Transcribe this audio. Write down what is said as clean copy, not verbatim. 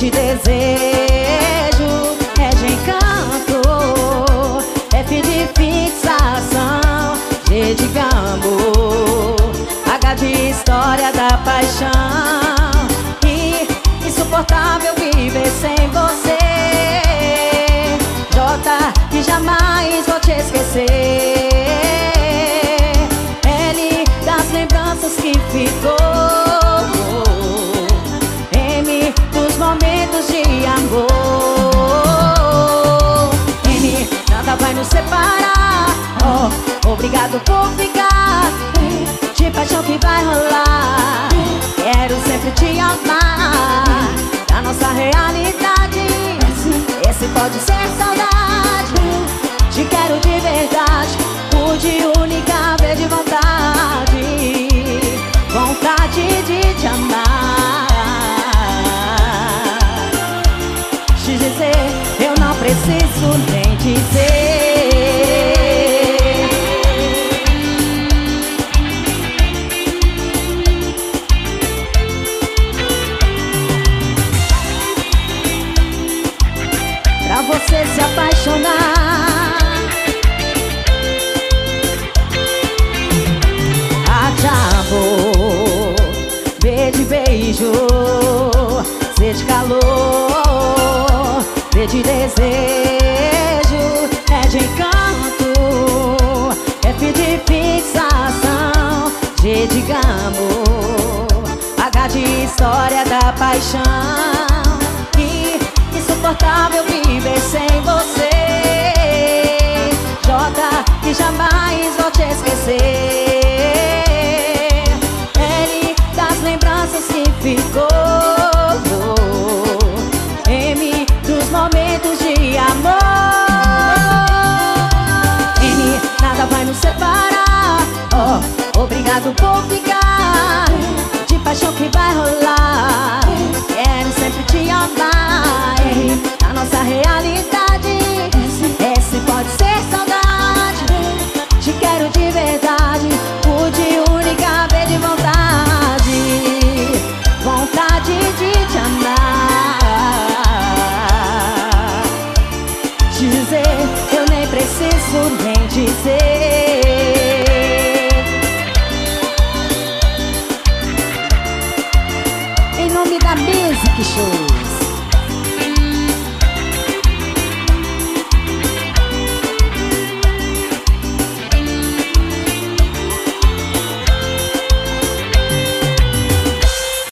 de desejo, é de encanto, F de fixação, G de gambo, H de história da paixão. E insuportável viver sem você, J de jamais vou te esquecer, L das lembranças que ficou, M dos momentos de amor, N nada vai nos separar, oh, obrigado por ficar, de paixão que vai rolar, quero sempre te amar, da nossa realidade, esse pode ser saudade, te quero de verdade, por de única vez de vontade, vontade de te amar. Te dizer, eu não preciso nem dizer. Pra você se apaixonar, A de amor, B de beijo, C de calor, D de desejo, E de encanto, F de fixação, G de gambo, H de história da paixão. E insuportável viver sem você, J que jamais vou te esquecer, L das lembranças que ficou, M dos momentos de amor, N nada vai nos separar, oh, obrigado por ficar, de paixão que vai rolar, quero sempre te amar, R na nossa realidade, esse pode ser saudade, te quero de verdade, por de única vez de vontade, vontade de te amar. Te dizer, eu nem preciso nem dizer. Em nome da Music Show.